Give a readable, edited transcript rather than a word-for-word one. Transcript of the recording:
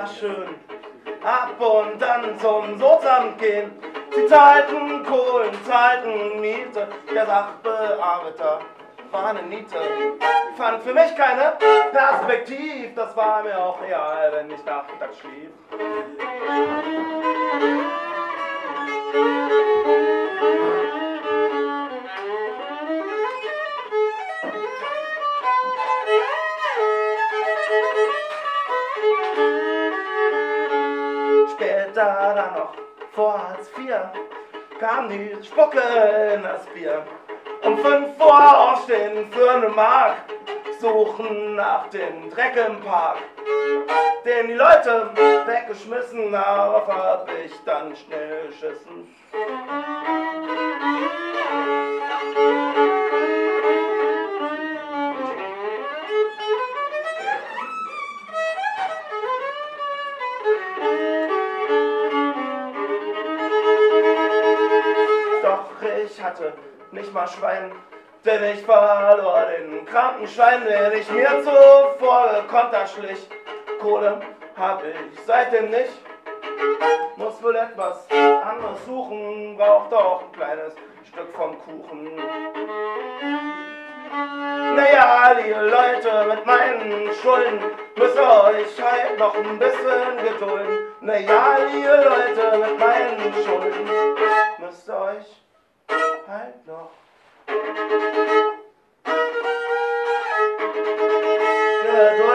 war schön. Ab und an zum Sozamt gehen. Sie zahlten Kohlen, zahlten Miete. Der Sachbearbeiter war eine Niete. Fand für mich keine Perspektive. Das war mir auch egal, wenn ich nachmittags schlief. Später dann noch vor Hartz IV kam die Spucke in das Bier. Um 5 Uhr aufstehen für eine Mark, suchen nach dem Dreck im Park, den die Leute weggeschmissen, darauf hab ich dann schnell geschissen. Ich hatte nicht mal Schwein, denn ich verlor den Krankenschein, den ich mir zuvor gekonter schlich. Kohle hab ich seitdem nicht, muss wohl etwas anderes suchen, braucht auch ein kleines Stück vom Kuchen. Naja, liebe Leute mit meinen Schulden, müsst ihr euch halt noch ein bisschen gedulden. Naja, liebe Leute mit meinen Schulden, müsst ihr euch halt noch gedulden.